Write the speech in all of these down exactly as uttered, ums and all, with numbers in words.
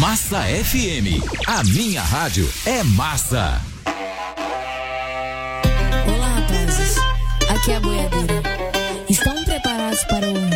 Massa F M, a minha rádio é massa. Olá, rapazes, aqui é a boiadeira. Estão preparados para o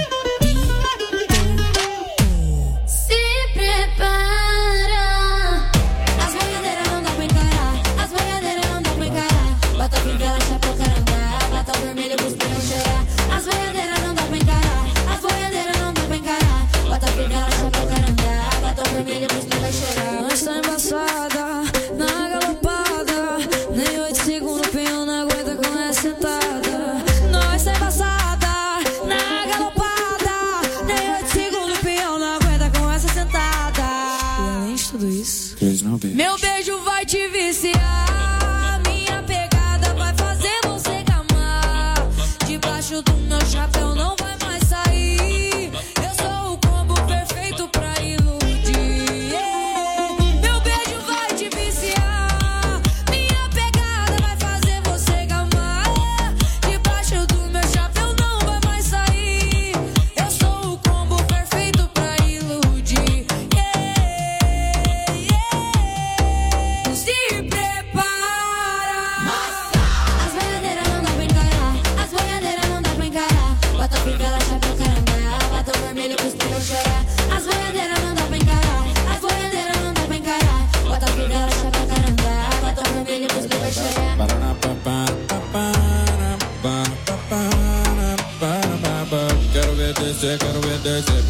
Se prepara. As boiadeiras não dá pra encarar. As boiadeiras não dá pra encarar. Bota fivela, chapéu, carangá. Bota vermelho, busca não cheirar. As boiadeiras não dá pra encarar. As boiadeiras não dá pra encarar. Bota fivela, chapéu, carangá. Bota vermelho, busca não cheirar. Nós tá embaçada, na galopada. Nem oito segundos o peão não aguenta com essa sentada. Nós tá embaçada, na galopada. Nem oito segundos o peão não aguenta com essa sentada. E além de tudo isso, meu beijo vai te viciar. Minha pegada vai fazer você gamar. Debaixo do meu chapéu não vai mais sair. Eu sou o combo perfeito pra iludir. Meu beijo vai te viciar. Minha pegada vai fazer você gamar. Debaixo do meu chapéu não vai mais sair. Eu sou o combo perfeito pra iludir. Se prepara. As boiadeiras não dá pra encarar. As boiadeiras não dá pra encarar. Bota fivela, chapéu, carangá. Bota o vermelho, busca não cheirar. As boiadeiras não dá pra encarar. As boiadeiras não dá pra encarar. Bota fivela, chapéu, carangá. Bota o vermelho, busca não cheirar. Quero ver descer, quero ver descer.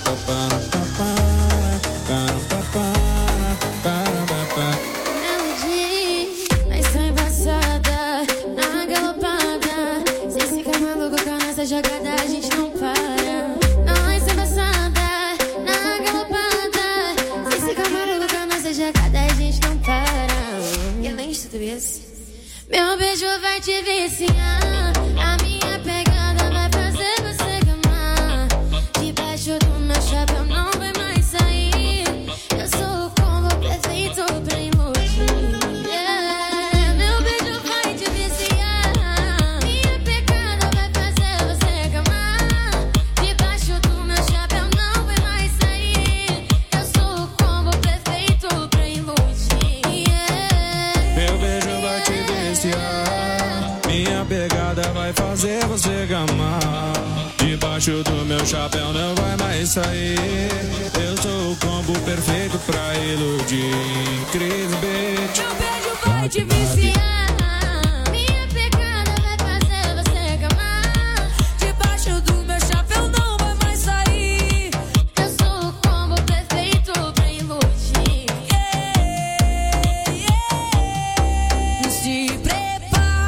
Nós tá embaçada, na galopada. Cê fica maluco com a nossa jogada, a gente não para. Nós tá embaçada, na galopada. Cê fica maluco com a nossa jogada, a gente não para. E além de tudo isso, meu beijo vai te viciar. A minha pegada vai fazer você gamar. Debaixo do meu chapéu não vai mais sair. Eu sou o combo perfeito pra iludir. Yeah. Meu beijo vai te viciar. Minha pegada vai fazer você gamar. Debaixo do meu chapéu não vai mais sair. Eu sou o combo perfeito pra iludir. Yeah. Meu beijo vai te viciar. Minha pegada vai fazer você gamar. Debaixo do meu chapéu não vai mais sair. Eu sou o combo perfeito pra iludir. Cris Beat. Meu beijo vai te viciar. Minha pegada vai fazer você gamar. Debaixo do meu chapéu não vai mais sair. Eu sou o combo perfeito pra iludir. Yeah, yeah. se prepara.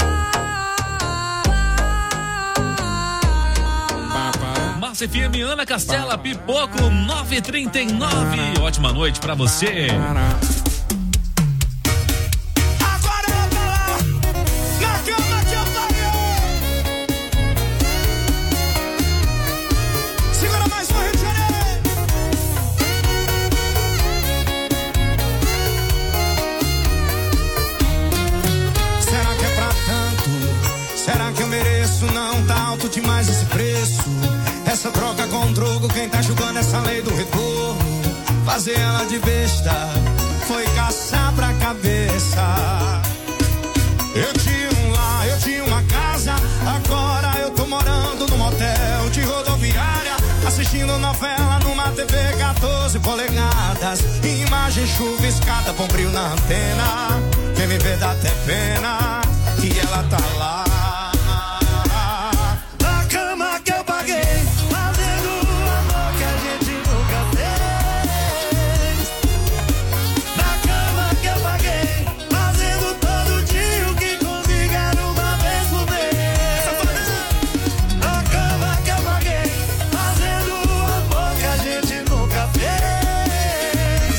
Massa F M, Ana Castela, Pipoco, nove e trinta e nove. Ótima noite pra você. Não tá alto demais esse preço. Essa troca com o drogo, quem tá julgando essa lei do retorno? Fazer ela de besta foi caçar pra cabeça. Eu tinha um lar, eu tinha uma casa. Agora eu tô morando num motel de rodoviária, assistindo novela numa T V quatorze polegadas. Imagem chuviscada, bombril na antena. Quem me vê dá até pena. E ela tá lá que eu paguei, fazendo o amor que a gente nunca fez. Na cama que eu paguei, fazendo todo dia o que comigo era uma vez por mês. Na cama que eu paguei, fazendo o amor que a gente nunca fez.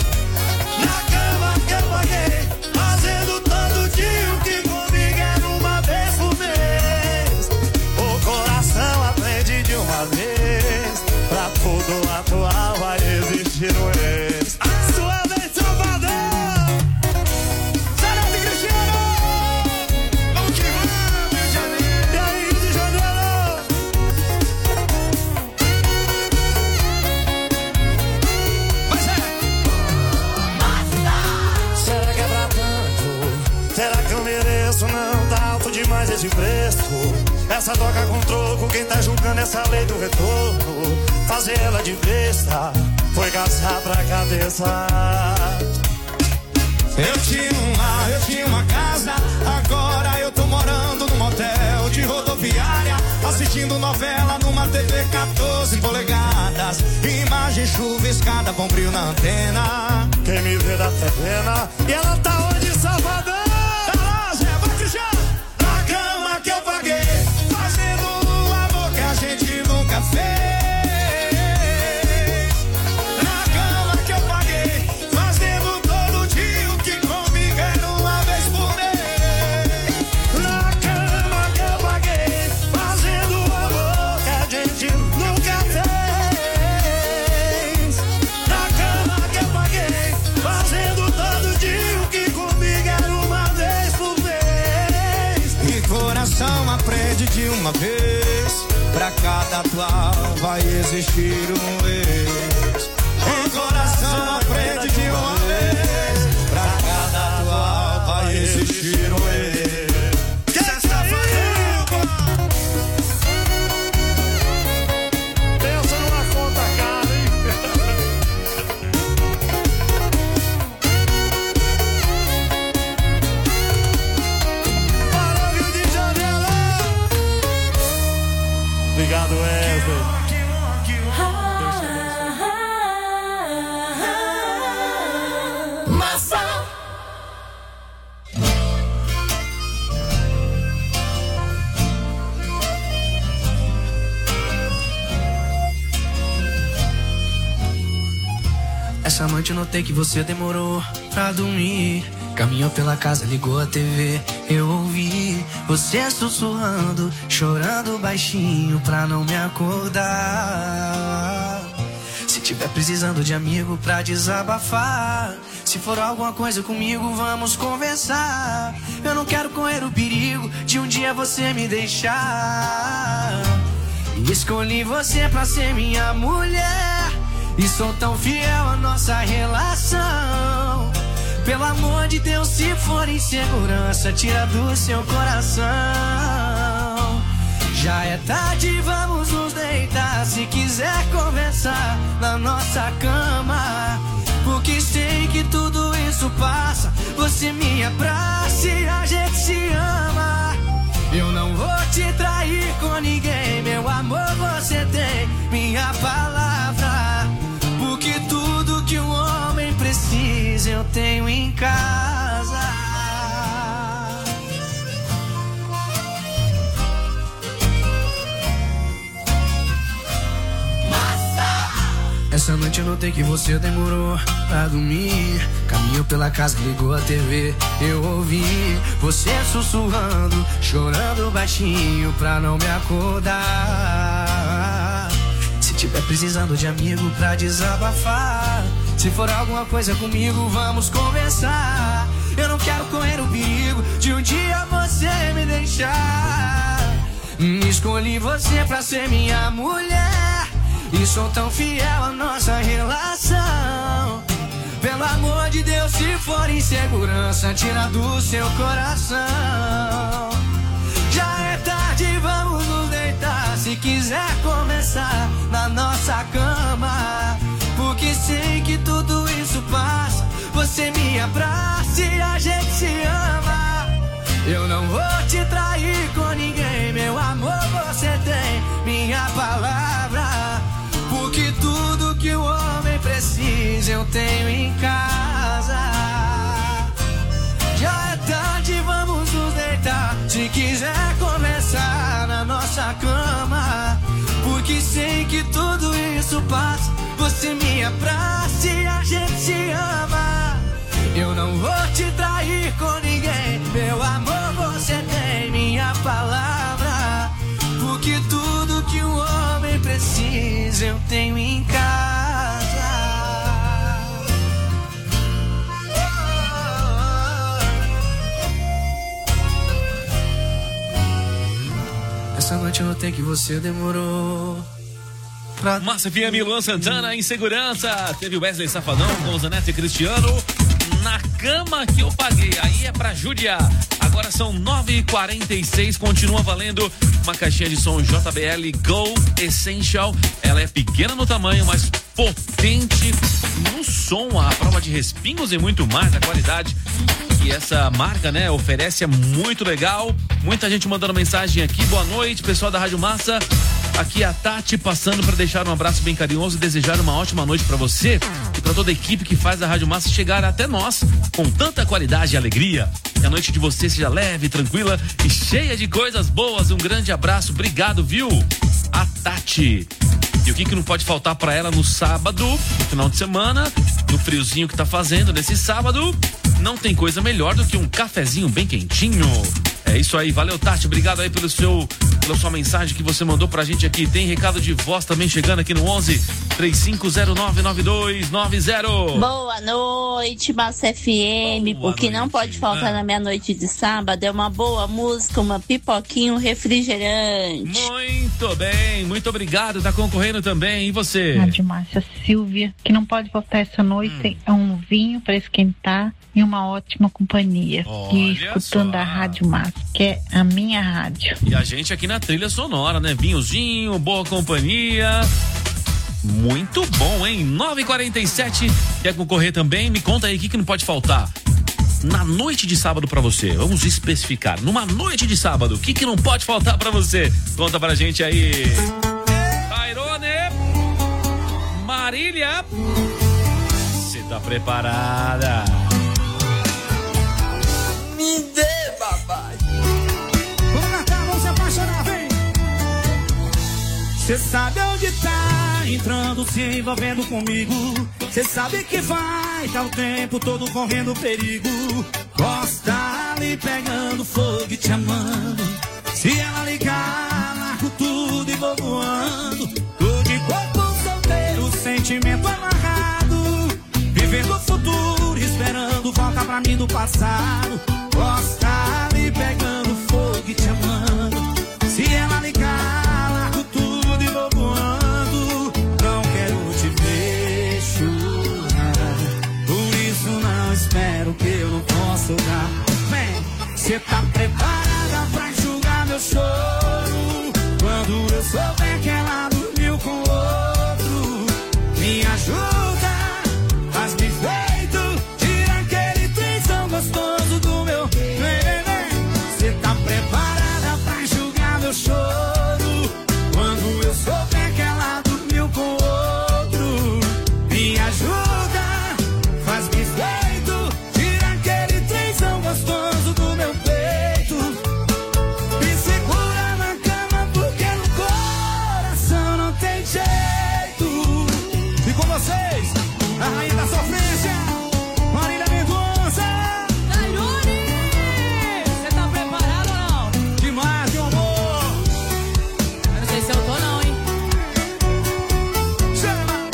Na cama que eu paguei, fazendo todo dia o que comigo era uma esse preço. Essa troca com troco, quem tá julgando essa lei do retorno? Fazer ela de besta foi caçar pra cabeça. Eu tinha um lar, eu tinha uma casa, agora eu tô morando num motel de rodoviária, assistindo novela numa T V quatorze polegadas, imagem chuviscada, bom brilho na antena. Quem me vê dá até pena. E ela tá onde, Salvador? Tá lá, Zé, vai Cristiano. Na cama que eu paguei, fazendo um amor que a gente nunca fez. Aprende de uma vez, pra cada atual vai existir um ex. O coração aprende de uma vez, pra cada atual vai existir um ex. Que está fazendo, pô? Pensa numa conta cara, hein? Obrigado, Wesley. Massa. Essa noite notei que você demorou pra dormir. Caminhou pela casa, ligou a T V, eu ouvi você sussurrando, chorando baixinho pra não me acordar. Se tiver precisando de amigo pra desabafar, se for alguma coisa comigo, vamos conversar. Eu não quero correr o perigo de um dia você me deixar. Escolhi você pra ser minha mulher e sou tão fiel à nossa relação. Pelo amor de Deus, se for insegurança, tira do seu coração. Já é tarde, vamos nos deitar. Se quiser conversar na nossa cama, porque sei que tudo isso passa. Você me abraça e a gente se ama. Eu não vou te trair com ninguém, meu amor, você tem minha palavra. Porque tudo que um homem precisa eu tenho em casa. Massa! Essa noite eu notei que você demorou pra dormir. Caminhou pela casa, ligou a T V, eu ouvi você sussurrando, chorando baixinho pra não me acordar. Se tiver precisando de amigo pra desabafar, se for alguma coisa comigo, vamos conversar. Eu não quero correr o perigo de um dia você me deixar. Escolhi você pra ser minha mulher e sou tão fiel à nossa relação. Pelo amor de Deus, se for insegurança, tira do seu coração. Já é tarde, vamos nos deitar. Se quiser começar na nossa cama, porque sei que tudo isso passa. Você me abraça e a gente se ama. Eu não vou te trair com ninguém, meu amor, você tem minha palavra. Porque tudo que o homem precisa eu tenho em casa. Já é tarde, vamos nos deitar. Se quiser começar na nossa cama, porque sei que tudo isso passa. Você me abraça e a gente se ama. Eu não vou te trair com ninguém, meu amor, você tem minha palavra. Porque tudo que um homem precisa eu tenho em casa. Essa noite eu notei que você demorou pra... Massa F M, Luan Santana, Insegurança. Teve o Wesley Safadão com o Zanetti e Cristiano. Na cama que eu paguei, aí é pra judiar. Agora são nove e quarenta e seis, continua valendo uma caixinha de som J B L Go Essential. Ela é pequena no tamanho, mas potente no som, a prova de respingos e muito mais. A qualidade que essa marca, né, oferece é muito legal. Muita gente mandando mensagem aqui. Boa noite, pessoal da Rádio Massa. Aqui a Tati passando para deixar um abraço bem carinhoso e desejar uma ótima noite para você e para toda a equipe que faz a Rádio Massa chegar até nós com tanta qualidade e alegria. Que a noite de você seja leve, tranquila e cheia de coisas boas. Um grande abraço, obrigado, viu? A Tati. E o que que não pode faltar para ela no sábado, no final de semana, no friozinho que tá fazendo nesse sábado? Não tem coisa melhor do que um cafezinho bem quentinho. É isso aí, valeu, Tati, obrigado aí pelo seu, pela sua mensagem que você mandou pra gente aqui. Tem recado de voz também chegando aqui no onze, três cinco zero nove, nove dois nove zero. Boa noite, Massa F M. Boa o que noite. não pode faltar Ah. na minha noite de sábado é uma boa música, uma pipoquinha, um refrigerante. Muito bem, muito obrigado, tá concorrendo também, e você? Rádio Márcia Silvia, que não pode faltar essa noite é um vinho para esquentar e uma ótima companhia. Olha E escutando só. a Rádio Márcia, que é a minha rádio. E a gente aqui na trilha sonora, né? Vinhozinho, boa companhia. Muito bom, hein? nove e quarenta e sete. Quer concorrer também? Me conta aí o que, que não pode faltar na noite de sábado pra você. Vamos especificar. Numa noite de sábado, o que, que não pode faltar pra você? Conta pra gente aí. Tairone, Marília, você tá preparada? Me dê, papai. Vamos cantar, vamos se apaixonar, vem! Cê sabe onde tá, entrando, se envolvendo comigo. Cê sabe que vai, tá o tempo todo correndo perigo. Gosta ali pegando fogo e te amando. Se ela ligar, largo tudo e vou voando. Tô de corpo solteiro, sentimento amarrado. Vivendo o futuro, esperando volta pra mim do passado. Gosta ali pegando fogo e te amando. Se ela ligar, largo tudo e vou voando. Não quero te ver chorar, por isso não espero que eu não posso dar. Vem, cê tá preparada pra enxugar meu choro? Quando eu souber que ela dormiu com outro, me ajuda, faz-me feito, tira aquele trisão gostoso do meu. Vem, vem, vem. Cê tá preparada pra enxugar meu choro? Quando eu souber que ela dormiu com outro, me ajuda, faz-me feito, tira aquele trisão gostoso do meu peito. Me segura na cama porque no coração não tem jeito. E com vocês, a rainha da sofrência, Marília Mendonça. Tairone, você tá preparado ou não? Demais, meu amor. Eu não sei se eu tô não, hein? Chama.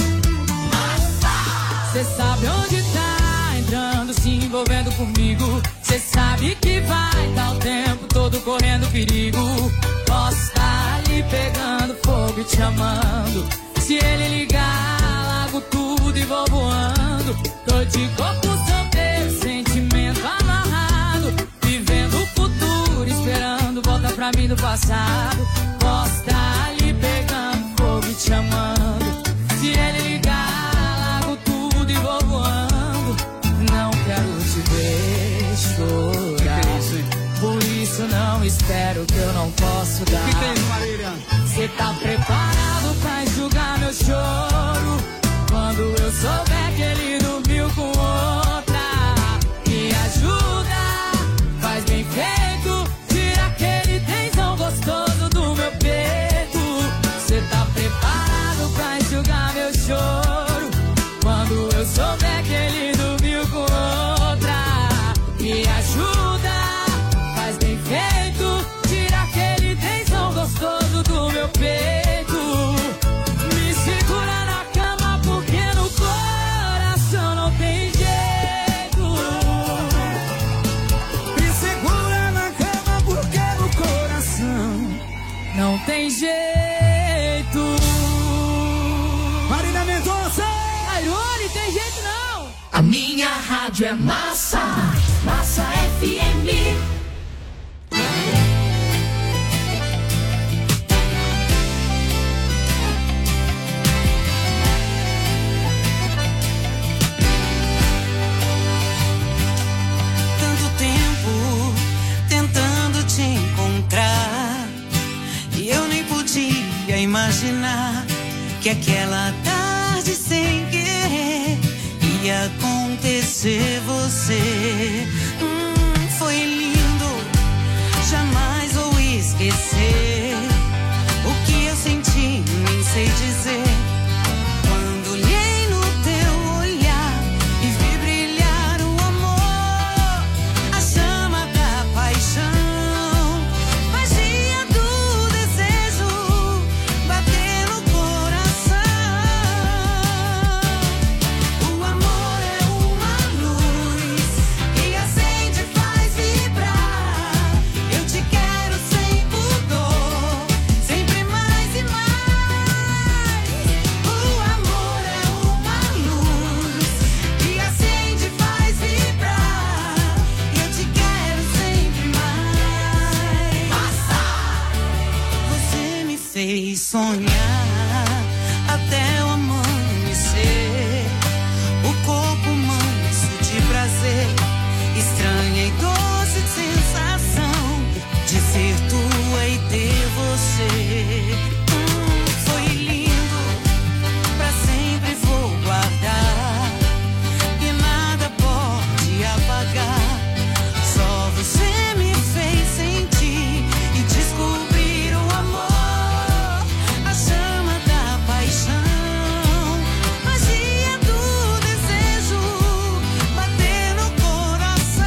Cê sabe onde tá, entrando, se envolvendo comigo. Cê sabe que vai, tá o tempo todo correndo perigo. Posso tá ali pegando fogo e te amando. Se ele ligar, largo tudo e vou voando. Tô de corpo solteiro, sentimento amarrado. Vivendo o futuro, esperando volta pra mim do passado. Posso tá ali pegando fogo e te amando. Se ele ligar, largo tudo e vou voando. Não quero te ver chorar, por isso não espero que eu não posso dar. O que tem, Marília? Cê tá preparado pra enxugar meu choro? Quando eu souber que ele dormiu com outra, me ajuda, faz bem feito, tira aquele tensão gostoso do meu peito. Cê tá preparado pra enxugar meu choro? Quando eu souber que ele dormiu com outra, me ajuda, faz bem feito, tira aquele tensão gostoso do meu peito. minha rádio é massa, Massa F M. Tanto tempo tentando te encontrar e eu nem podia imaginar que aquela tarde sem querer ia acontecer você. Hum, foi lindo, jamais vou esquecer o que eu senti, nem sei dizer. Quando olhei no teu olhar e vi brilhar o amor, a chama da paixão, magia do desejo, bater no coração. O amor é uma luz que acende e faz vibrar. Eu te quero sem pudor, sempre mais e mais. O amor é uma luz que acende e faz vibrar. Eu te quero sempre mais. Você me fez sonhar até o amanhecer. O corpo manso de prazer, estranha e doce sensação de ser tua e ter você. Hum, foi lindo, pra sempre vou guardar e nada pode apagar. Só você me fez sentir e descobrir o amor, a chama da paixão, magia do desejo, bater no coração.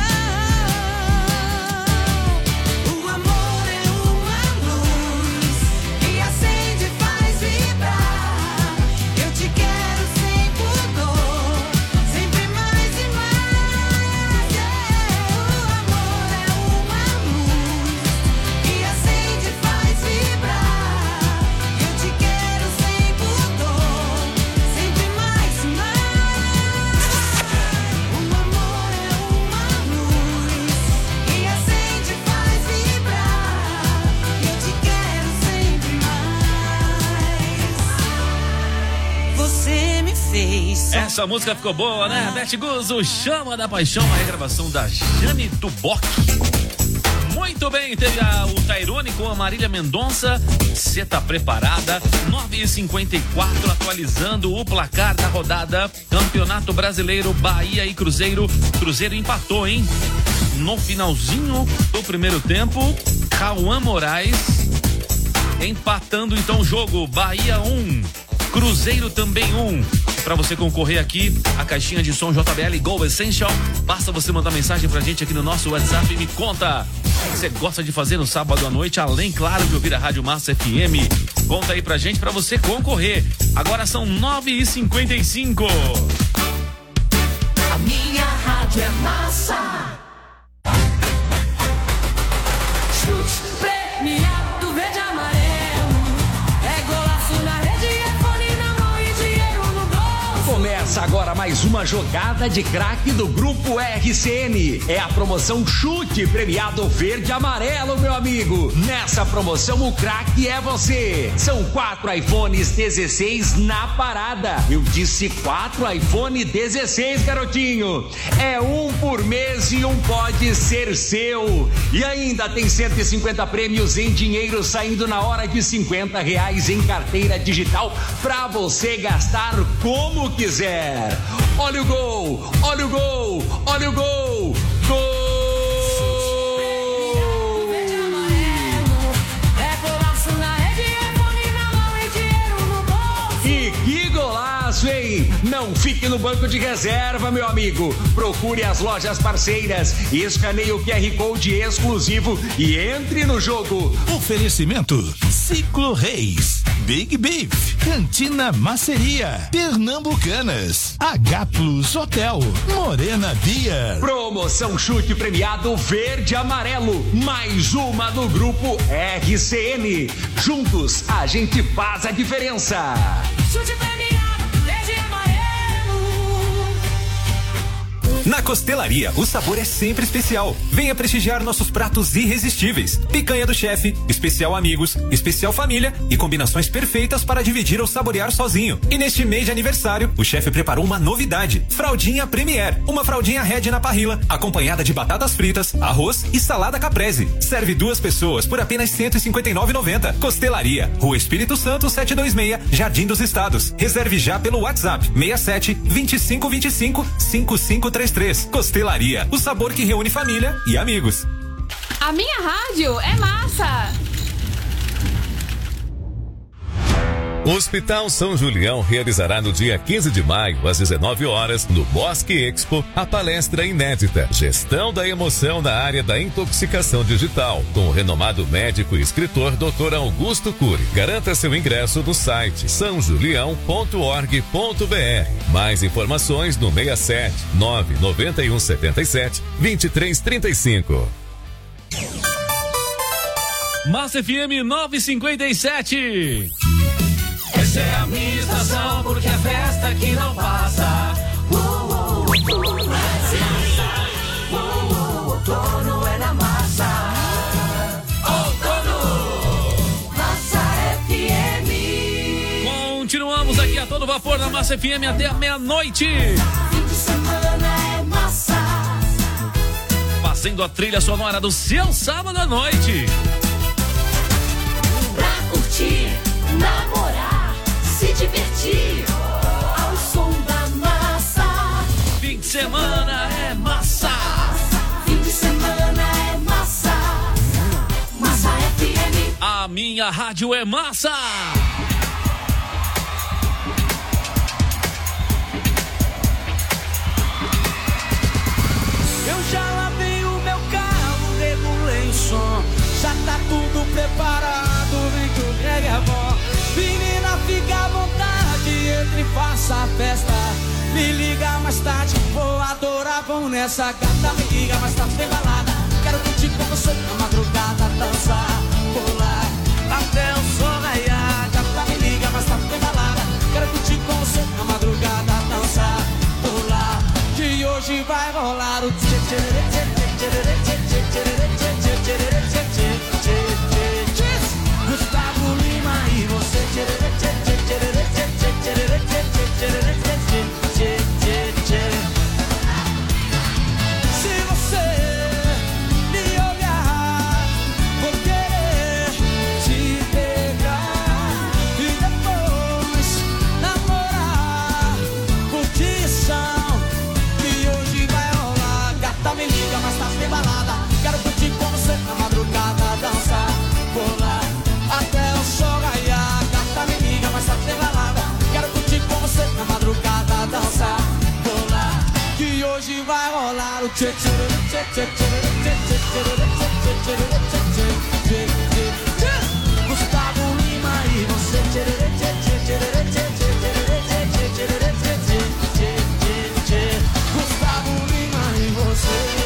O amor é uma luz que acende e faz vibrar. Eu te quero sem pudor, sempre mais e mais. O amor é uma luz que acende e faz vibrar. Eu te quero sem pudor, sempre mais e mais. O amor é uma luz que acende e faz vibrar. Eu te quero sempre mais. Você me fez sonhar. Essa música ficou boa, né? Beth Guzzo, Chama da Paixão, uma regravação da Jane Duboc. Muito bem, teve a, o Tairone com a Marília Mendonça. Você tá preparada? nove e cinquenta e quatro, atualizando o placar da rodada. Campeonato Brasileiro, Bahia e Cruzeiro. Cruzeiro empatou, hein? No finalzinho do primeiro tempo, Cauã Moraes empatando então o jogo. Bahia um, Cruzeiro também um. Para você concorrer aqui, a caixinha de som J B L Go Essential, basta você mandar mensagem pra gente aqui no nosso WhatsApp e me conta o que você gosta de fazer no sábado à noite, além, claro, de ouvir a Rádio Massa F M. Conta aí pra gente pra você concorrer. Agora são nove e cinquenta e cinco. A minha rádio é massa. Chute premiado verde e amarelo. É golaço na rede, é fone na mão e dinheiro no bolso. Começa agora mais uma jogada de craque do Grupo R C N. É a promoção Chute Premiado Verde e Amarelo, meu amigo. Nessa promoção o craque é você. São quatro iPhones dezesseis na parada. Eu disse quatro iPhone dezesseis, garotinho. É um por mês e um pode ser seu. E ainda tem cento e cinquenta prêmios em dinheiro saindo na hora de cinquenta reais em carteira digital pra você gastar como quiser. Olha o gol, olha o gol, olha o gol, gol! E que golaço, hein? Não fique no banco de reserva, meu amigo. Procure as lojas parceiras, escaneie o Q R Code exclusivo e entre no jogo. Oferecimento Ciclo Reis, Big Beef, Cantina Maceria, Pernambucanas, H Plus Hotel, Morena Beer. Promoção Chute Premiado Verde e Amarelo, mais uma do Grupo R C N. Juntos a gente faz a diferença. Chute premiado verde e amarelo. Na Costelaria, o sabor é sempre especial. Venha prestigiar nossos pratos irresistíveis. Picanha do chefe, especial amigos, especial família e combinações perfeitas para dividir ou saborear sozinho. E neste mês de aniversário, o chefe preparou uma novidade: fraldinha Premier, uma fraldinha Red na parrilla, acompanhada de batatas fritas, arroz e salada caprese. Serve duas pessoas por apenas cento e cinquenta e nove reais e noventa centavos. Costelaria, Rua Espírito Santo setecentos e vinte e seis, Jardim dos Estados. Reserve já pelo WhatsApp seis sete, vinte e cinco, vinte e cinco, cinco cinco três três. Costelaria, o sabor que reúne família e amigos. A minha rádio é massa. O Hospital São Julião realizará no dia quinze de maio, às dezenove horas, no Bosque Expo, a palestra inédita Gestão da Emoção na área da intoxicação digital, com o renomado médico e escritor doutor Augusto Cury. Garanta seu ingresso no site são julião ponto org ponto br. Mais informações no seis sete, nove nove um sete sete, dois três três cinco. Massa F M novecentos e cinquenta e sete. Essa é a minha estação, porque a festa aqui não passa. Uh, uh, outono é massa. Uh, uh, outono é na massa. Outono, Massa F M. Continuamos aqui a todo vapor na Massa F M até a meia-noite. Fim de semana é massa. Fazendo a trilha sonora do seu sábado à noite. Pra curtir, namorar, se divertir ao som da massa. Fim de semana é massa. Fim de semana é massa. Massa F M. A minha rádio é massa. Eu já lavei o meu carro, regulei o som. Já tá tudo preparado, vem que o reggae é bom. Menina, fica à vontade, entre e faça a festa. Me liga mais tarde, vou adorar, vamos nessa gata. Me liga mais tarde, tem balada. Quero curtir com você na madrugada, dançar, pular até o sol raiar. Gata, me liga mais tarde, tem balada. Quero curtir com você na madrugada, dançar, pular. Que hoje vai rolar o tchê tchê tchê tchê tchê tchê tchê tchê tchê tchê. Gustavo Lima e você. Se você me olhar, vou querer te pegar e depois namorar. Curtição que hoje vai rolar. Gata, me liga, mas tá sem balada. Quero curtir com você na madrugada, dançar, pular até o sol raiar. Gata, me liga, mas tá sem balada. Quero curtir com você na madrugada, dançar, pular. Que hoje vai rolar o tchê tchê tchê tchê tchê tchê tchê tchê tchê. Gustavo Lima e você. Tchê tchê tchê tchê tchê tchê tchê tchê. Gustavo Lima e você.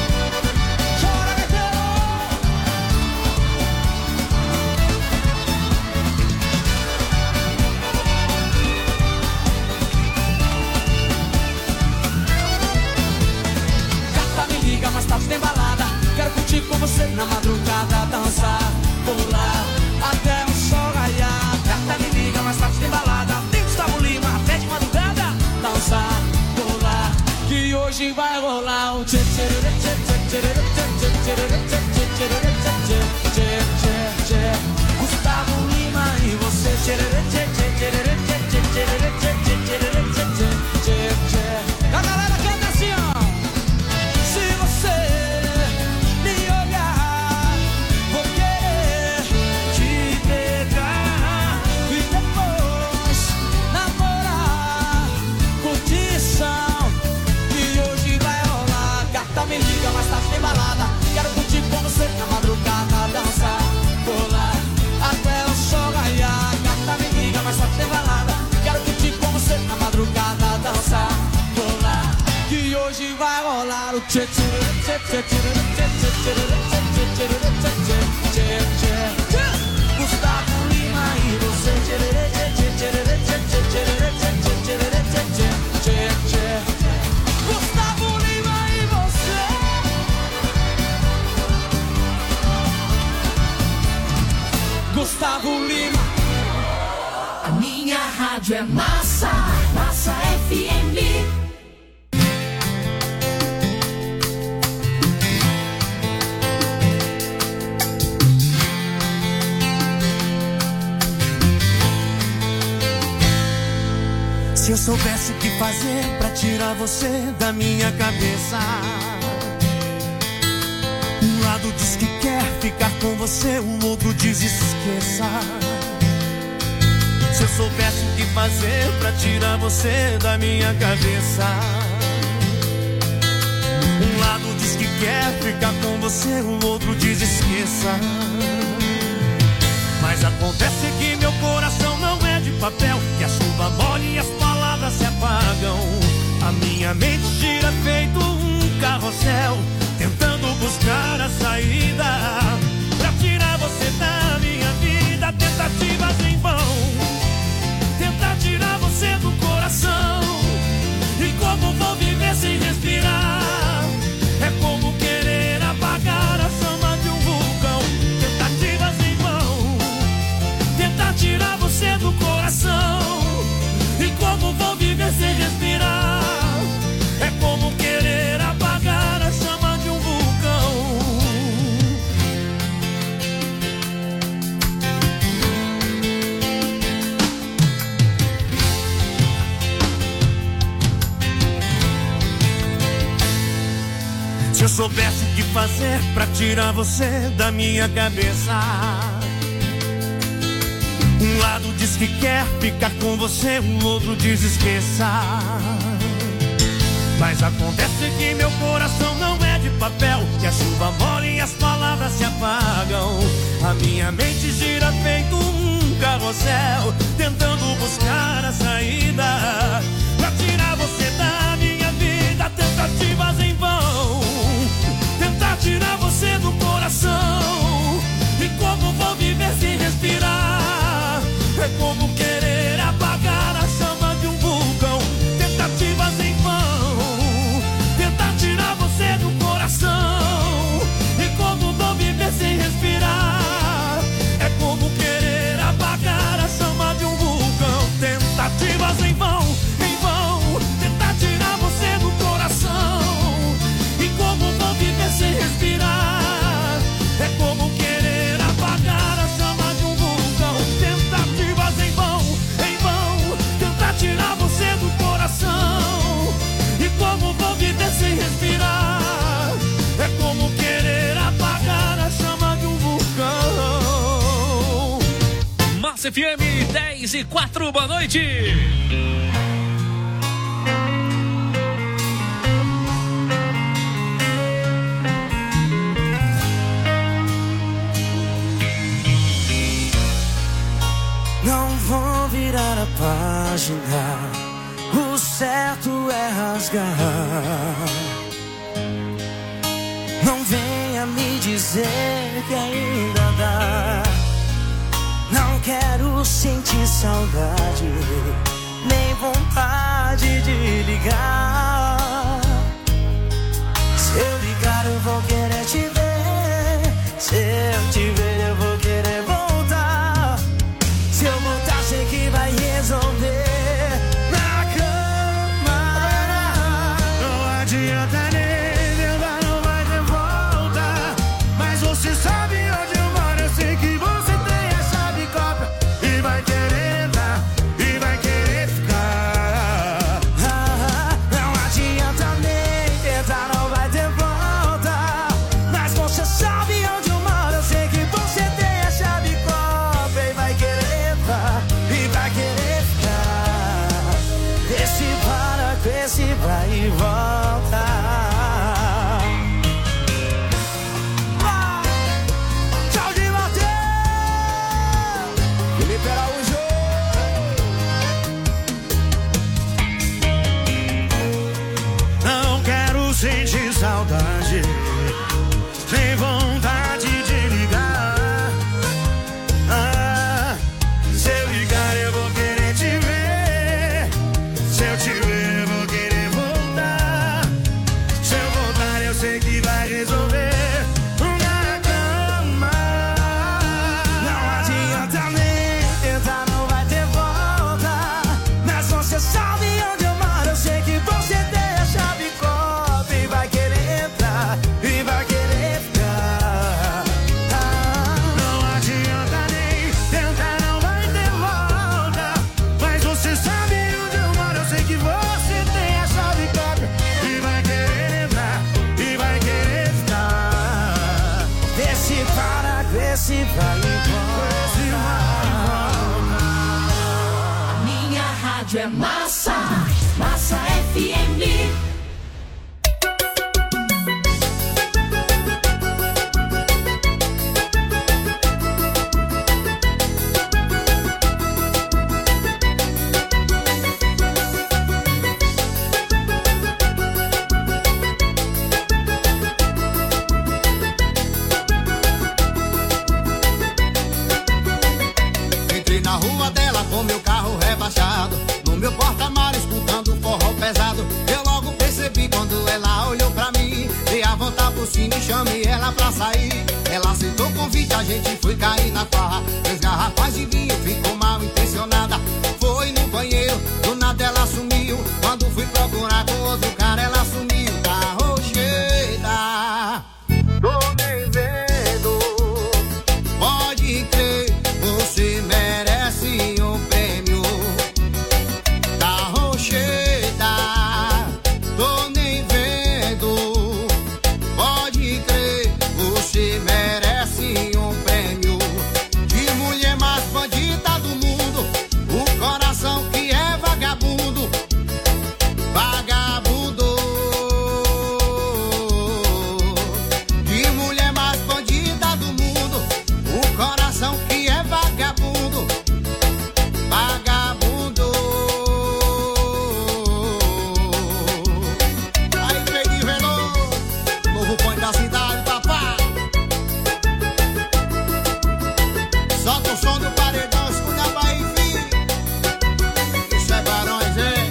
Mais tarde tem balada. Quero curtir com você na madrugada, dançar, pular até o sol raiar. Gata, me liga, mais tarde tem balada. Tem Gustavo Lima até de madrugada, dançar, pular. Que hoje vai rolar o tchê tchê tchê tchê tchê tchê tchê tchê tchê tchê. Gustavo Lima e você. Tchê tchê tchê tchê tchê tchê tchê tchê tchê. A galera canta assim, ó. Me liga, mas tá sem balada. Quero curtir com você na madrugada, dançar, pular até o sol raiar. Gata, me liga, mas tá sem balada. Quero curtir com você na madrugada, dançar, pular. Que hoje vai rolar o tchê tchê tchê tchê tchê tchê tchê tchê tchê tchê. Gustavo Lima e você. Tchê tchê tchê tchê tchê tchê tchê tchê tchê tchê. Gustavo Lima. rádio é Massa, Massa F M. Se eu soubesse o que fazer pra tirar você da minha cabeça. Um lado diz que quer ficar com você, o outro diz esqueça. Se eu soubesse o que fazer pra tirar você da minha cabeça. Um lado diz que quer ficar com você, o outro diz esqueça. Mas acontece que meu coração não é de papel, que a chuva molha e as palavras se apagam. A minha mente gira feito um carrossel, tentando buscar a saída pra tirar você da minha vida. Tentativas em vão, tentar tirar você do coração. E como vou viver sem respirar? É como querer apagar a chama de um vulcão. Tentativas em vão, tentar tirar você do coração. E como vou viver sem respirar? É como querer apagar a chama de um vulcão. Se eu soubesse o que fazer pra tirar você da minha cabeça. Um lado diz que quer ficar com você, o outro diz esqueça. Mas acontece que meu coração não é de papel, que a chuva molha e as palavras se apagam. A minha mente gira feito um carrossel, tentando buscar a saída pra tirar você da minha vida. Tentativas em vão, tentar tirar você do coração. E como vou viver sem respirar? É como querer apagar a chama de um vulcão. Tentativas em vão, tentar tirar você do coração. E como vou viver sem respirar? É como querer apagar a chama de um vulcão. Tentativas em vão, em vão, tentar tirar você do coração. E como vou viver sem respirar? É como querer apagar a chama de um vulcão. Tentativas em vão, em vão, tentar tirar você do coração. E como vou viver sem respirar? É como querer apagar a chama de um vulcão. Massa F M dez e quatro, boa noite. Não vou virar a página, o certo é rasgar. Não venha me dizer que ainda dá. Não quero sentir saudade, nem vontade de ligar. Se eu ligar eu vou querer te ver, se eu te ver eu vou querer voltar. Se eu voltar sei que vai resolver na cama. Não adianta nem tentar, não vai ter volta. Mas você sabe onde eu moro, eu sei que você tem a chave cópia. E vai querer entrar, e vai querer ficar. Não adianta nem tentar, não vai ter volta. Mas você sabe onde eu moro, eu sei que você tem a chave cópia. E vai querer entrar, e vai querer ficar. Esse para com esse vai e volta. Tchau de Mateus, Felipe Araújo. Não quero sentir saudade, nem vontade de ligar. Ah, se eu ligar eu vou querer te ver. Se eu te ver eu vou querer voltar. Se eu voltar eu sei que vai resolver na cama. Não adianta nem tentar, não vai ter volta. pro cine, chamei ela pra sair. Ela aceitou o convite, a gente foi cair na farra. Três garrafas de vinho, ficou mal intencionada. Foi no banheiro, do nada ela sumiu. Quando fui procurar com outro cara, ela sumiu. Tá rocheira, tô nem vendo. Pode crer, você merece um prêmio. Tá rocheira, tô nem vendo. Pode crer, você merece um prêmio. De mulher mais bandida do mundo, o coração que é vagabundo. Vagabundo. De mulher mais bandida do mundo, o coração que é vagabundo. Vagabundo. Aí, Cleide Veloso, novo põe da cidade, papá. Solta o som do paredão, escuta a Bahia, filho. Isso é Barões, é?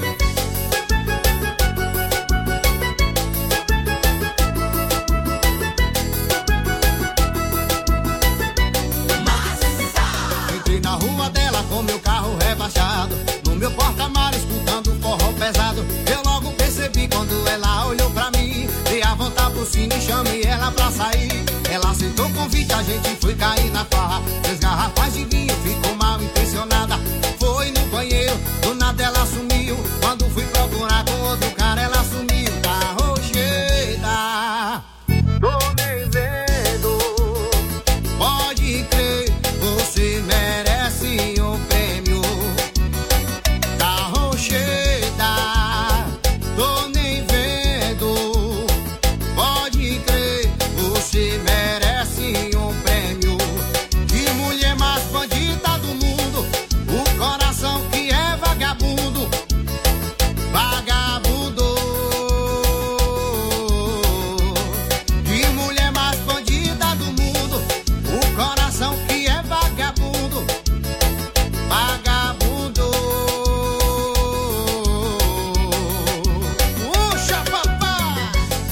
Entrei na rua dela com meu carro rebaixado, no meu porta-malas escutando forró pesado. Eu logo percebi quando ela olhou pra mim. Dei a volta pro cine, chamei ela pra sair. Ela aceitou o convite, a gente foi cair na farra. Três garrafas de vinho, ficou mal intencionada. Foi no banheiro, do nada ela sumiu. Quando fui procurar com outro cara, ela sumiu. Tá rocheira, tô nem vendo. Pode crer, você merece um prêmio. Tá rocheira, tô nem vendo. Pode crer, você merece um prêmio. De mulher mais bandida do mundo, o coração que é vagabundo. Vagabundo. De mulher mais bandida do mundo, o coração que é vagabundo. Vagabundo. Puxa, papai.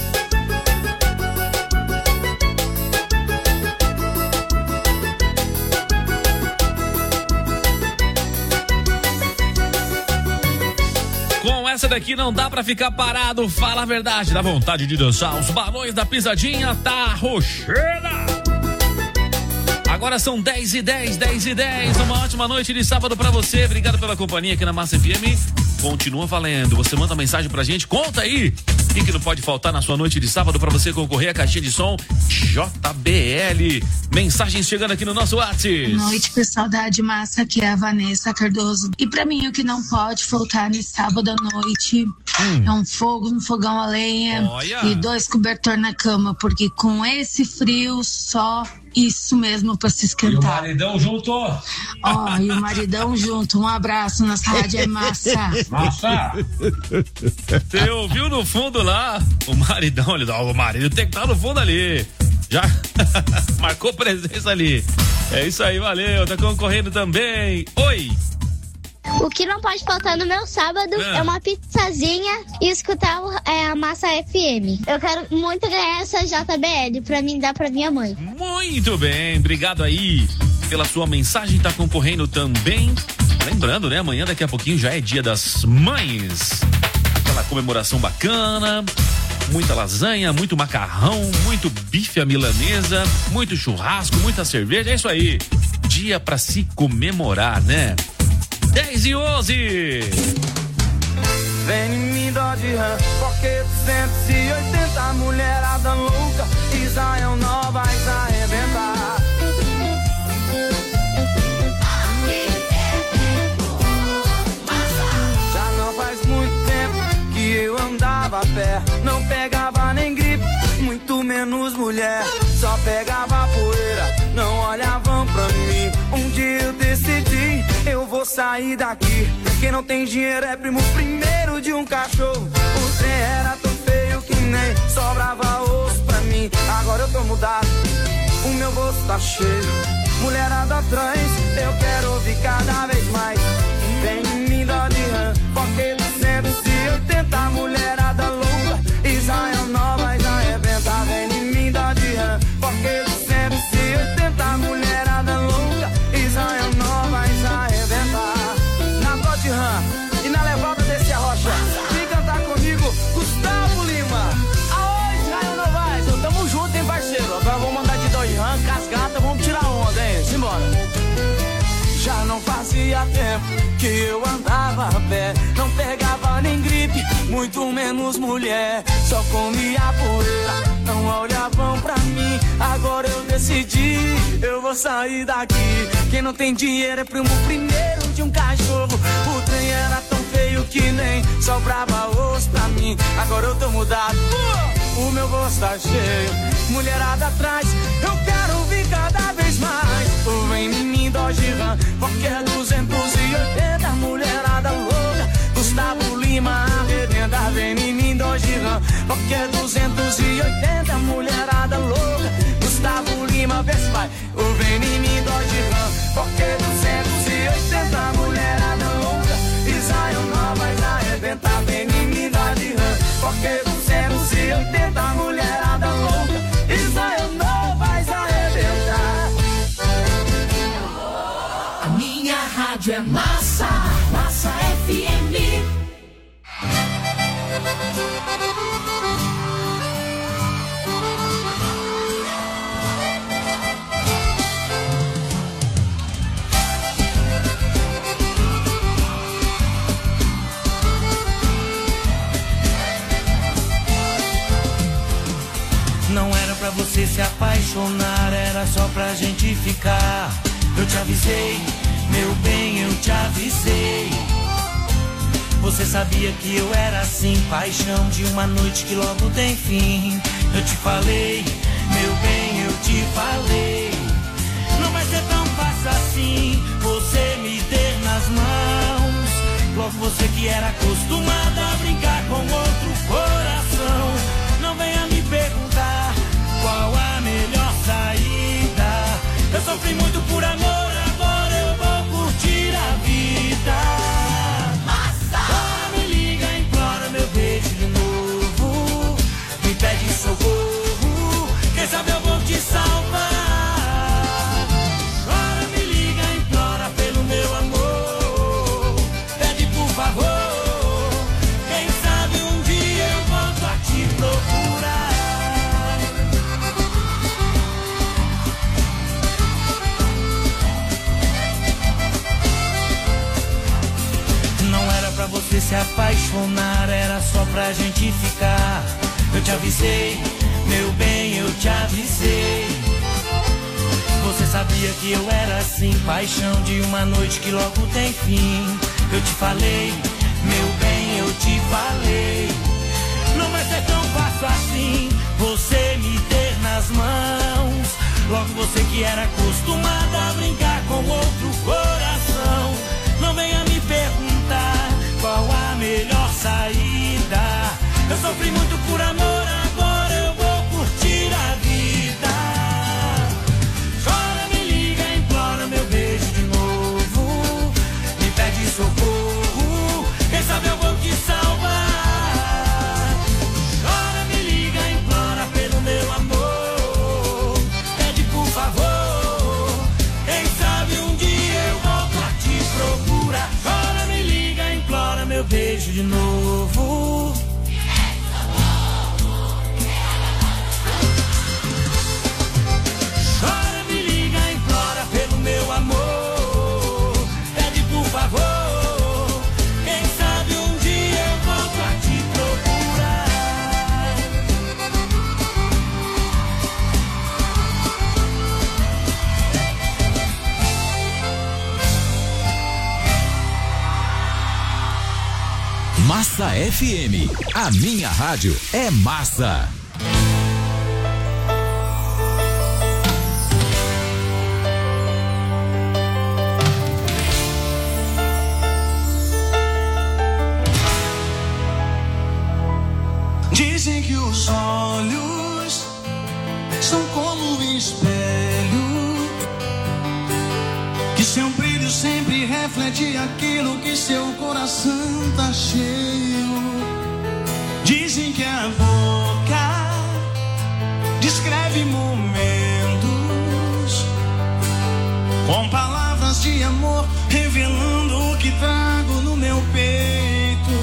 Com essa daqui não dá pra ficar parado, fala a verdade, dá vontade de dançar. Os balões da pisadinha tá rocheira. Agora são dez e dez, dez e dez, uma ótima noite de sábado pra você. Obrigado pela companhia aqui na Massa F M. Continua valendo. Você manda mensagem pra gente, conta aí o que, que não pode faltar na sua noite de sábado pra você concorrer à caixinha de som J B L. Mensagens chegando aqui no nosso WhatsApp. Boa noite, pessoal da Rádio Massa, aqui é a Vanessa Cardoso. E pra mim, o que não pode faltar nesse sábado à noite hum. é um fogo no fogão a lenha. Olha. E dois cobertor na cama, porque com esse frio só isso mesmo pra se esquentar. E o maridão junto. Ó, oh, e o maridão junto. Um abraço nessa rádio, é massa. Massa. Você ouviu no fundo lá? O maridão, ele dá, o marido tem que estar no fundo ali. Já marcou presença ali. É isso aí, valeu. Tá concorrendo também. Oi. O que não pode faltar no meu sábado é, é uma pizzazinha e escutar é, a Massa F M. Eu quero muito ganhar essa J B L pra mim dar pra minha mãe. Muito bem, obrigado aí pela sua mensagem, tá concorrendo também. Lembrando, né, amanhã daqui a pouquinho já é dia das mães. Aquela comemoração bacana, muita lasanha, muito macarrão, muito bife à milanesa, muito churrasco, muita cerveja, é isso aí. Dia pra se comemorar, né? dez e onze. Vem em mim, Dodge Ram, porque duzentos e oitenta, mulherada louca, Israel nova, vai arrebentar. Já não faz muito tempo que eu andava a pé, não pegava nem gripe, muito menos mulher, só pegava poeira, não olhavam pra mim. Um dia eu decidi, eu vou sair daqui. Quem não tem dinheiro é primo primeiro de um cachorro. O trem era tão feio que nem sobrava osso pra mim. Agora eu tô mudado, o meu bolso tá cheio. Mulherada trans, eu quero ouvir cada vez mais. Vem em mim, Dodge Ram, porque duzentos e oitenta, mulherada louca, Israel nova, já arrebenta. Vem em mim, que eu andava a pé, não pegava nem gripe, muito menos mulher. Só comia poeira, não olhavam pra mim. Agora eu decidi, eu vou sair daqui. Quem não tem dinheiro é primo primeiro de um cachorro. O trem era tão feio que nem sobrava osso pra mim. Agora eu tô mudado, uh, o meu gosto tá cheio. Mulherada atrás, eu quero ouvir cada vez mais. O vem em mim, Dodge Ram, qualquer duzentos e oitenta. Mulherada louca, Gustavo Lima arrebenta. Vem em mim, Dodge Ram, qualquer duzentos e oitenta. Mulherada louca, Gustavo Lima, vê se vai. O vem em mim, Dodge Ram, qualquer duzentos e oitenta. Mulherada louca, Israel Novas arrebenta. Vem em mim, Dodge Ram, qualquer duzentos e oitenta. Mulherada louca, Israel Novas arrebentar. A minha rádio é massa, Massa F M. Não era pra você se apaixonar, era só pra gente ficar. Eu te avisei, meu bem, eu te avisei. Você sabia que eu era assim, paixão de uma noite que logo tem fim. Eu te falei, meu bem, eu te falei. Não vai ser tão fácil assim, você me ter nas mãos. Logo você que era acostumada a brincar com outro coração. Não venha me perguntar qual a melhor saída. Eu sofri muito por amor, agora eu vou curtir a vida. Massa! Agora me liga, implora meu beijo de novo. Me pede socorro, quem sabe eu vou te salvar. Agora me liga, implora pelo meu amor. Pede por favor, quem sabe um dia eu volto a te procurar. Pra você se apaixonar, era só pra gente ficar. Eu te avisei, meu bem, eu te avisei. Você sabia que eu era assim, paixão de uma noite que logo tem fim. Eu te falei, meu bem, eu te falei. Não vai ser tão fácil assim, você me ter nas mãos. Logo você que era acostumada a brincar com outro coração. Não venha me perguntar qual a melhor saída. Eu sofri muito por amor, agora eu vou curtir a vida. Chora, me liga, implora meu beijo de novo. Me pede socorro, quem sabe eu vou te salvar. Chora, me liga, implora pelo meu amor. Pede por favor, quem sabe um dia eu volto a te procurar. Chora, me liga, implora meu beijo de novo. Chora, me liga, implora pelo meu amor. Pede por favor, quem sabe um dia eu volto a te procurar. Massa F M, a minha rádio é massa. Dizem que os olhos são como um espelho, que seu brilho sempre reflete aquilo que seu coração tá cheio. Dizem que a boca descreve momentos com palavras de amor, revelando o que trago no meu peito.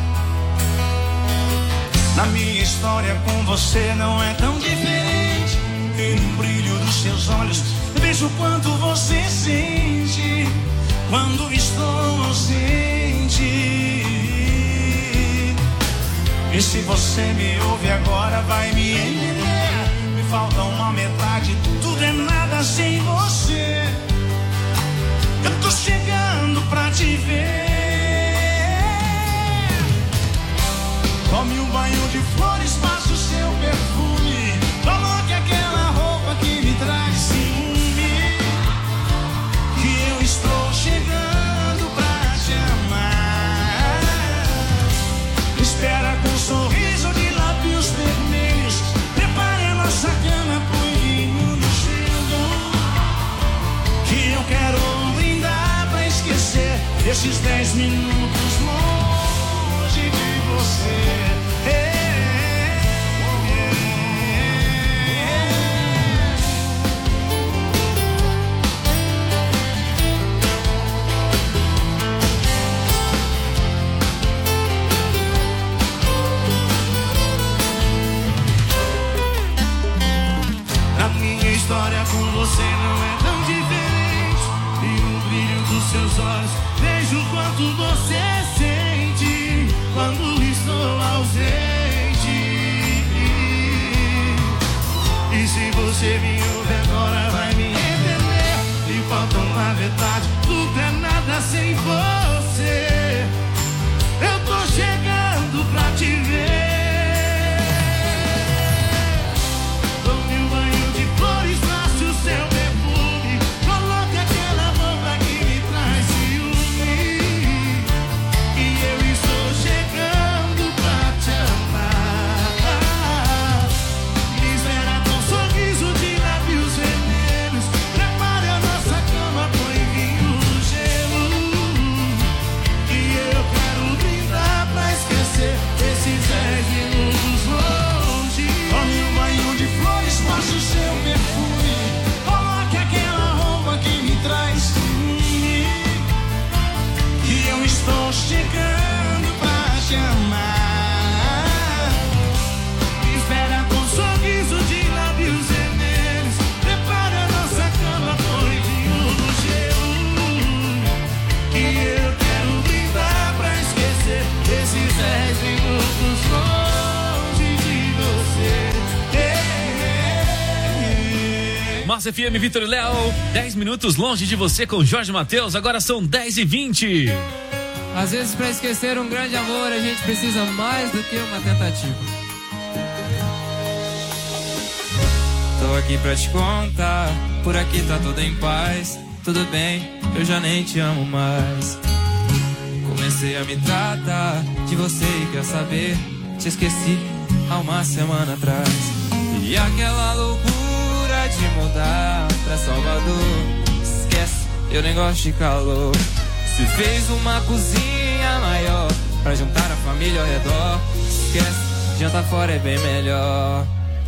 Na minha história com você não é tão diferente. E no brilho dos seus olhos vejo quanto você sente. quando estou ausente. E se você me ouve agora, vai me entender. Me falta uma metade, tudo é nada sem você. Eu tô chegando pra te ver. Tome um banho de flores, faça o seu perfume. Coloque aquela roupa que me traz ciúme. Que eu estou chegando pra te amar. Espera com um sorriso de lábios vermelhos. Prepare a nossa cama pro vinho no gelo. Que eu quero brindar pra esquecer esses dez minutos longe de você. A minha história com você não é tão diferente. E no brilho dos seus olhos vejo o quanto você sente quando estou ausente. E se você me ouve agora, vai me entender. E falta uma verdade, tudo é nada sem você. Eu tô chegando pra te ver. Tome um banho de flores, faça o seu perfume. Coloque aquela roupa que me traz ciúme. E eu estou chegando pra te amar. Me espera com um sorriso de lábios vermelhos. Prepare a nossa cama, põe vinho no gelo. E eu quero brindar pra esquecer esses dez minutos longe. Tome um banho de flores, faça o seu perfume. Coloque aquela roupa que me traz ciúme. Que eu estou chegando pra te amar. Me espera com um sorriso de lábios vermelhos. Prepara a nossa cama, põe vinho no gelo. Que eu quero brindar pra esquecer esses dez minutos longe de você. Massa F M, Vitor e Léo, dez minutos longe de você com Jorge Mateus, agora são dez e vinte. Às vezes, pra esquecer um grande amor, a gente precisa mais do que uma tentativa. Tô aqui pra te contar, por aqui tá tudo em paz. Tudo bem, eu já nem te amo mais. Comecei a me tratar de você e quer saber, te esqueci há uma semana atrás. E aquela loucura de mudar pra Salvador, esquece, eu nem gosto de calor. Se fez uma cozinha maior pra juntar a família ao redor, esquece, janta fora é bem melhor.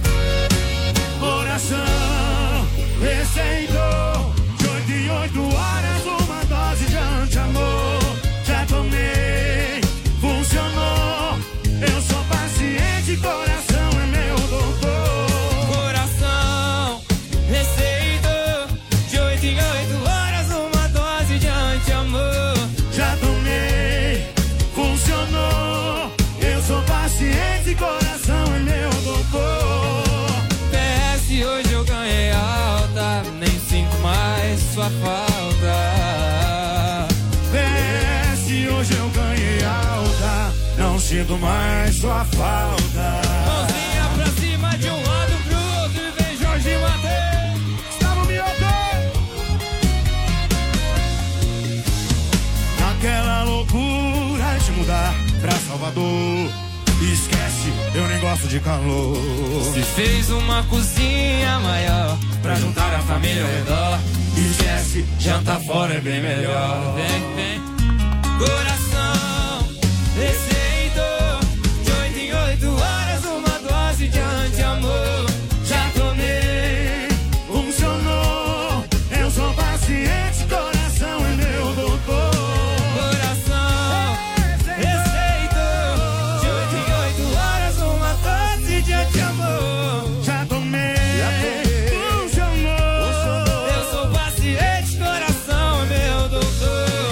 Coração receitou de oito em oito horas uma dose de anti-amor. Já tomei, funcionou. Eu sou paciente, coração é meu doutor. Coração receitou de oito em oito horas uma dose de anti-amor. Já tomei, funcionou. Eu sou paciente, coração é meu doutor. P S, hoje eu ganhei alta, nem sinto mais sua falta. P S, hoje eu ganhei alta, não sinto mais sua falta. Mãozinha pra cima de um lado pro outro e vem Jorge Mateus. Estava me ouvindo. Naquela loucura de mudar pra Salvador, esquece, eu nem gosto de calor. Se fez uma cozinha maior pra juntar a família ao redor, esquece, janta fora é bem melhor. Vem, vem. Coração receitou de oito em oito horas uma dose de anti-amor. Já tomei, funcionou. Eu sou paciente, coração é meu doutor. Coração receitou de oito em oito horas uma dose de anti-amor. Já tomei, funcionou. Eu sou paciente, coração é meu doutor.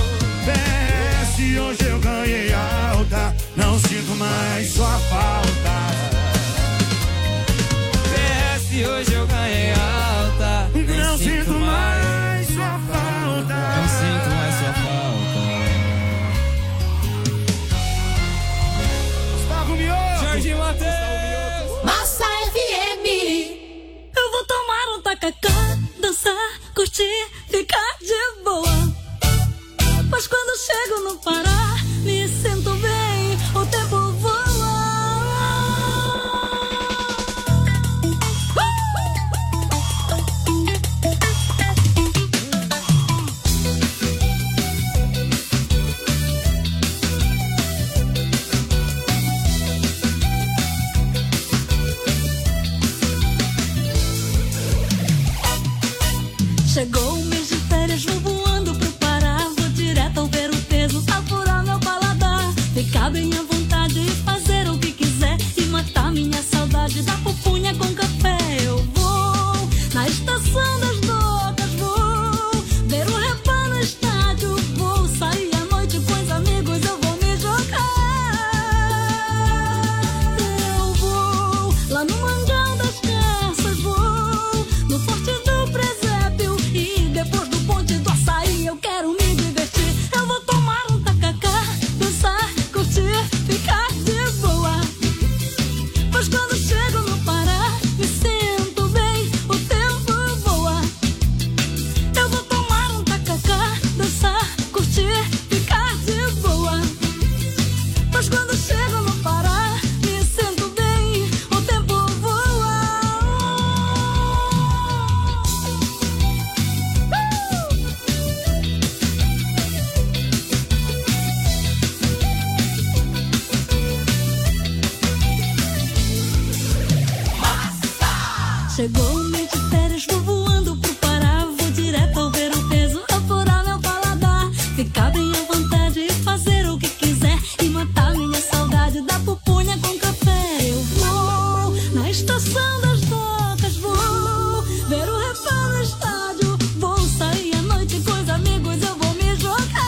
Chegou o mês de férias, vou voando pro Pará. Vou direto ao ver o peso, apurar meu paladar. Ficar bem à vontade e fazer o que quiser. E matar minha saudade da pupunha com café. Eu vou na estação das docas, vou ver o refrão no estádio. Vou sair à noite com os amigos, eu vou me jogar.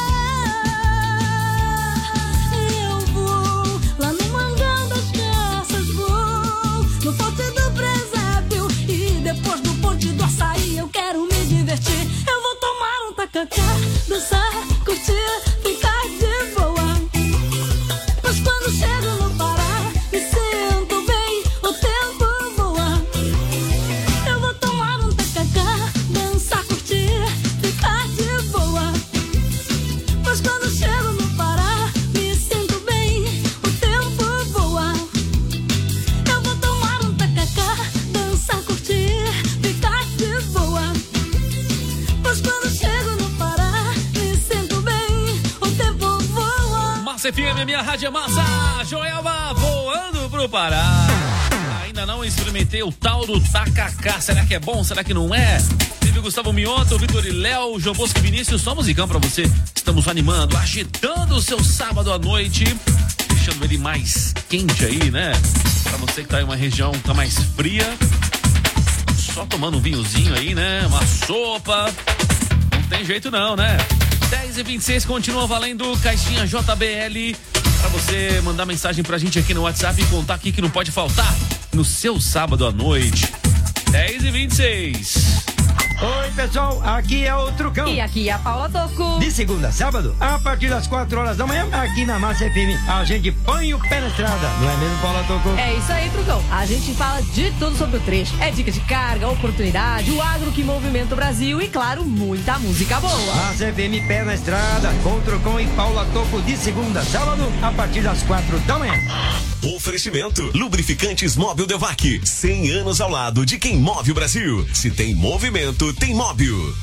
Eu vou lá no Mangá das Garças, vou no Forte do Presépio. E depois do Ponte do Açaí eu quero me divertir. Eu vou tomar um tacacá, dançar, curtir, ficar de boa. Mas quando chego no Pará, me sinto bem, o tempo voa. Eu vou tomar um tacacá, dançar, curtir, ficar de boa. Mas quando chego no Pará, me sinto bem, o tempo voa. Eu vou tomar um tacacá, dançar, curtir, ficar de boa. Mas quando chego no Pará, me sinto bem, o tempo voa. Massa F M, minha rádio é massa. Joelma voando pro Pará. Ainda não experimentei o tal do tacacá. Será que é bom? Será que não é? Teve o Gustavo Mioto, o Vitor e Léo, o João Bosco e Vinícius. Só musicão pra você. Estamos animando, agitando o seu sábado à noite, deixando ele mais quente aí, né? Pra você que tá em uma região que tá mais fria, só tomando um vinhozinho aí, né? Uma sopa. Não tem jeito não, né? dez e vinte e seis continua valendo caixinha J B L pra você mandar mensagem pra gente aqui no WhatsApp e contar aqui que não pode faltar no seu sábado à noite. dez e vinte e seis. Oi, pessoal, aqui é o Trucão. E aqui é a Paula Toco. De segunda a sábado, a partir das quatro horas da manhã, aqui na Massa F M, a gente põe o pé na estrada. Não é mesmo, Paula Toco? É isso aí, Trucão. A gente fala de tudo sobre o trecho. É dica de carga, oportunidade, o agro que movimenta o Brasil e, claro, muita música boa. Massa F M, pé na estrada, com Trucão e Paula Toco, de segunda a sábado, a partir das quatro da manhã. Oferecimento: Lubrificantes Móbil Devac. cem anos ao lado de quem move o Brasil. Se tem movimento, tem móvel.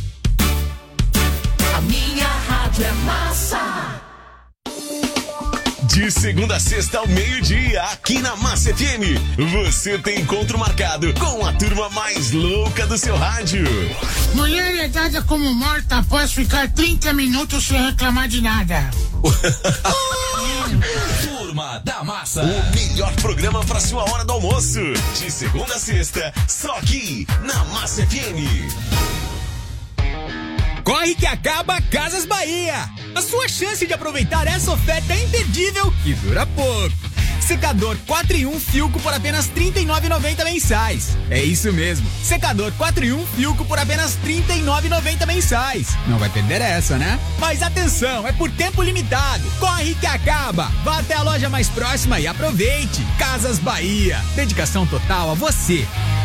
A minha rádio é massa. De segunda a sexta ao meio-dia, aqui na Massa F M, você tem encontro marcado com a turma mais louca do seu rádio. Mulher é dada como morta após ficar trinta minutos sem reclamar de nada. Turma da Massa. O melhor programa para sua hora do almoço. De segunda a sexta, só aqui na Massa F M. Corre que acaba Casas Bahia. A sua chance de aproveitar essa oferta imperdível que dura pouco. Secador quatro em um Filco por apenas trinta e nove reais e noventa centavos mensais. É isso mesmo. Secador quatro em um Filco por apenas trinta e nove reais e noventa centavos mensais. Não vai perder essa, né? Mas atenção, é por tempo limitado. Corre que acaba. Vá até a loja mais próxima e aproveite. Casas Bahia. Dedicação total a você.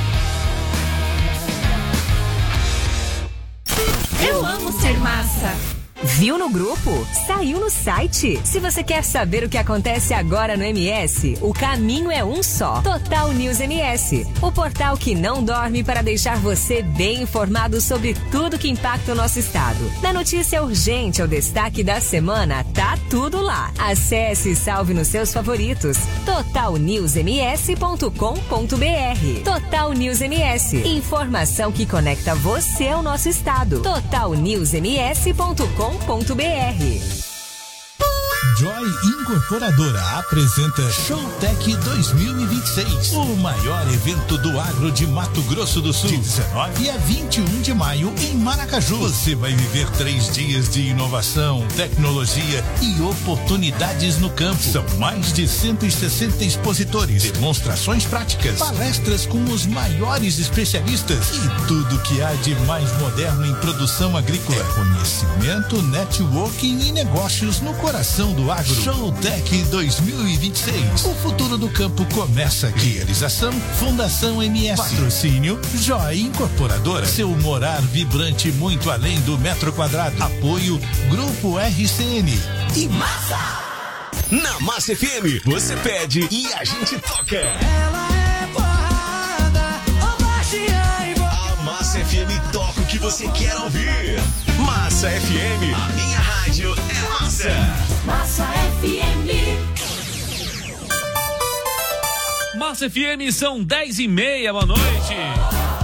Eu amo ser massa. Viu no grupo? Saiu no site. Se você quer saber o que acontece agora no M S, o caminho é um só. Total News M S, o portal que não dorme para deixar você bem informado sobre tudo que impacta o nosso estado. Da notícia urgente ao destaque da semana, tá tudo lá. Acesse e salve nos seus favoritos. total news m s ponto com ponto b r. Total News M S, informação que conecta você ao nosso estado. total news m s ponto com ponto b r. Joy Incorporadora apresenta Showtech dois mil e vinte e seis, o maior evento do agro de Mato Grosso do Sul, de dezenove a vinte e um de maio em Maracaju. Você vai viver três dias de inovação, tecnologia e oportunidades no campo. São mais de cento e sessenta expositores, demonstrações práticas, palestras com os maiores especialistas e tudo que há de mais moderno em produção agrícola. É conhecimento, networking e negócios no coração do agro. Showtech dois mil e vinte e seis. O futuro do campo começa aqui. Realização Fundação M S. Patrocínio Joy Incorporadora. Seu morar vibrante muito além do metro quadrado. Apoio Grupo R C N. E Massa. Na Massa F M, você pede e a gente toca. Ela é porrada, ô baixinha e A Massa F M toca o que você quer ouvir. Massa F M, a minha rádio é massa. Massa F M. Massa F M, são dez e meia, boa noite.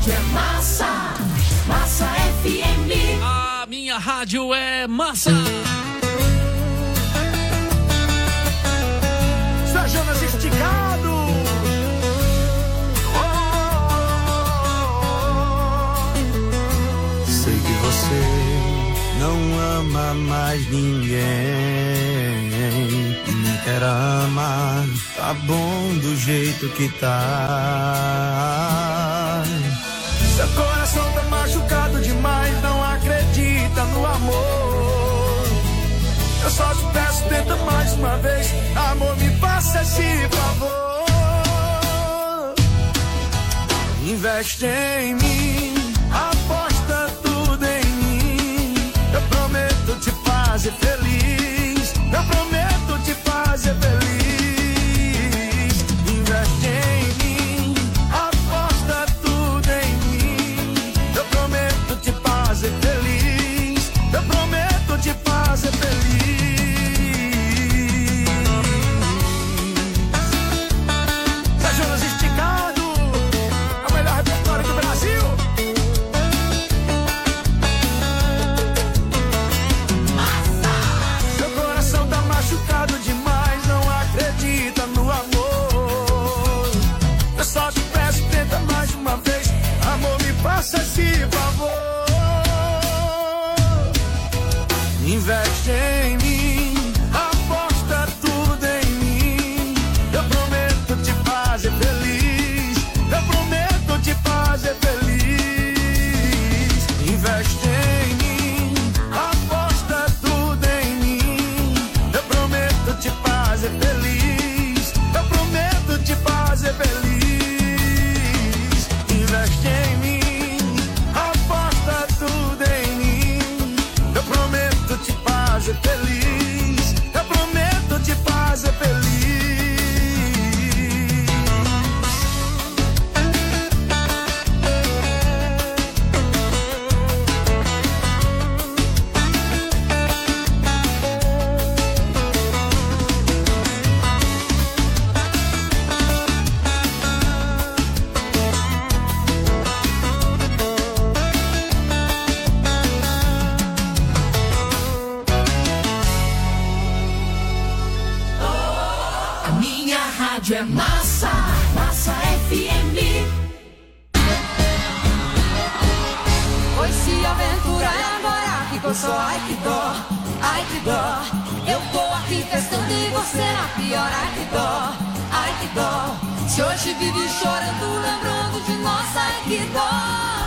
rádio é massa. Massa F M. A minha rádio é massa. Jonas esticado. Oh, oh, oh. Sei que você não ama mais ninguém, nem quer amar. Tá bom do jeito que tá. Seu coração tá machucado demais, não acredita no amor. Eu só te peço, tenta mais uma vez. Amor, me faça esse favor. Investe em mim, aposta tudo em mim. Eu prometo te fazer feliz. Eu prometo te fazer feliz. Investe em mim, aposta tudo em mim. Eu prometo te fazer feliz. Eu prometo te fazer feliz. Faça esse favor. Investe em mim, aposta tudo em mim. Eu prometo te fazer feliz. Eu prometo te fazer feliz. Investe em mim, aposta tudo em mim. Eu prometo te fazer feliz. Eu prometo te fazer feliz. Investe em mim. Feliz, eu prometo te fazer feliz. É massa, massa F M. Pois se aventurar agora, ficou só ai que dó, ai que dó. Eu tô aqui testando e você na pior, ai que dó, ai que dó. Se hoje vive chorando, lembrando de nós, ai que dó.